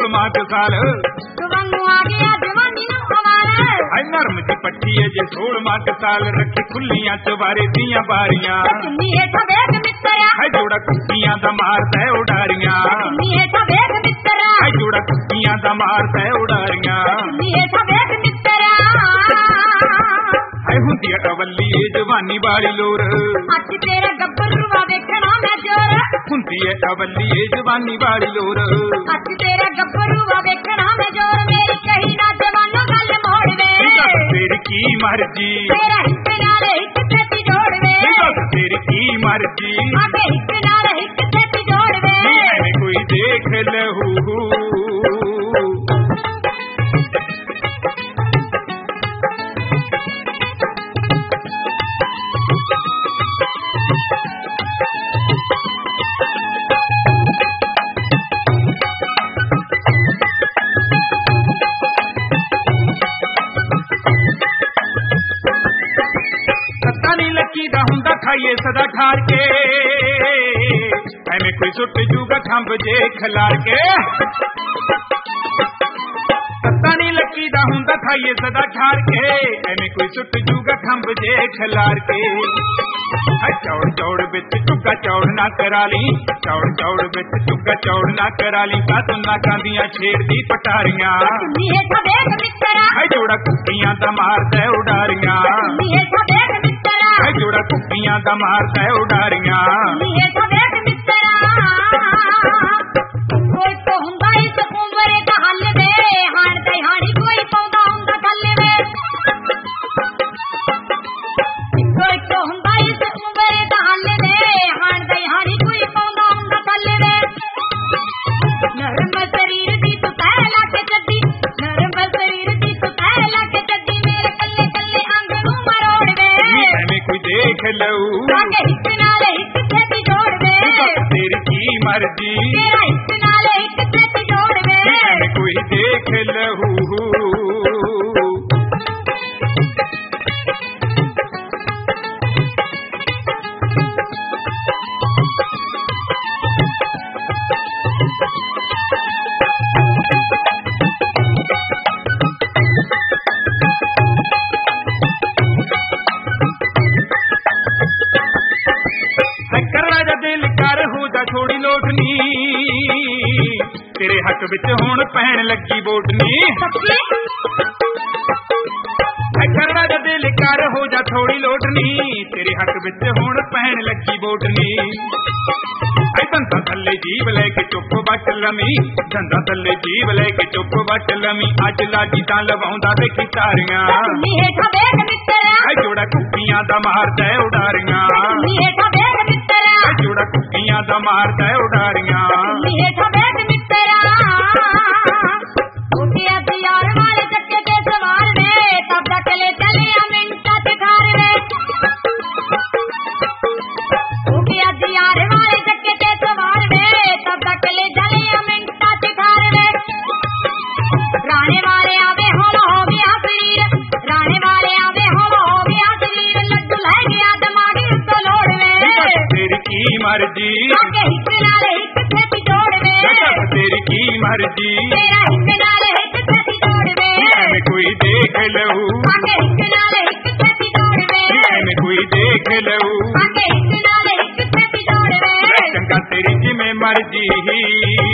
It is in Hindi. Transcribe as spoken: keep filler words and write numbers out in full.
मात साल वांगू आ गया जवानी नु हवाले हाय नरम दी पट्टी है जे सोल मात साल रखी खुलियां चवारे दियां बारियां नी हेठा वेख मित्तरा हाय जोड़ा कुत्तियां दा मारदा है उडारियां नी हेठा वेख मित्तरा हाय जोड़ा कुत्तियां दा मारदा है उडारियां नी हेठा वेख मित्तरा हाय हुंदी अवली जवानी वाली लोर अच तेरा गब्बरूआ देखना मैं जोर हुंदी अवली जवानी वाली लोर अच तेरा गब्बरूआ देखना मैं जोर मेरी कही ना जवानो गल मोड़ वे तेरी की मर्जी तेरा हिक नाल हिक छेती जोड़ वे तेरी की मर्जी आगे हिक नाल हिक छेती जोड़ वे मैंने कोई देख लहू खाइए सदा ठार के एमें कोई सुट जूगा खंभ जे खलार के पता नहीं लकी दा हुंदा खाइए सदा ठार के एमें कोई सुट जूगा खंभ जे खलार के चौड़ चौड़ बिच चुगा चौड़ ना करा ली चौड़ चौड़ बिच चुगा चौड़ ना करा ली का तू ना कांदियां छेड़ दी पटारियां जोड़ा कुत्तियां दा मारदा उडारियां जोड़ा कुत्तियां दा मारदा उडारियां कोई तो हुंदा इस उमरे दा हल दे हाण ते हाणी कोई पौंदा हुंदा गल वे कोई तो हुंदा इस उमरे दा हल दे हाण ते हाणी कोई पौंदा हुंदा गल वे नरम शरीर दी तू पहला के जद्दी नरम शरीर दी तू पहला के जद्दी मेरे कल्ले कल्ले अंग नू मरोड़ वे मैंने कोई देख लऊ आगे हिक नाल हिक छेती जोड़ वे तेरी की मर्जी तेरा हिक नाल हिक छेती जोड़ वे मैंने कोई देख लहू थोड़ी लोटनी तेरे हक विच हुण पैण लगी वोटनी करना दा दिल कर हो जा थोड़ी लोटनी तेरे हक विच हुण पैण लगी वोटनी धंधा थल्ले जीव लैके चुप बट लमी धंधा थल्ले जीव लैके चुप बट लमी अज लागी तां लवाउंदा देखी तारियां जोड़ा कुत्तियां दा मारदा उडारियां जोड़ा कुत्तियां दा मारदा उडारियां यार वाले चक्के ते सवार वे तब तक चले चले मिनटा ते खार वे यार वाले चक्के ते सवार वे तब तक चले चले मिनटा ते खार वे राणे वाले आवे हो हो गया शरीर राणे वाले आवे हो हो गया शरीर लड्डू लै गया दिमाग तो लोड़ वे तेरी की मर्जी आगे हिक नाल हिक छेती जोड़ वे तेरी की मर्जी तेरा हिक नाल हिक छेती जोड़ वे मैंने कोई देख लऊ आगे हिक नाल हिक छेती जोड़ वे मैंने कोई देख लऊ आगे हिक नाल हिक छेती जोड़ वे चंगा तेरी जिम्मे मर्जी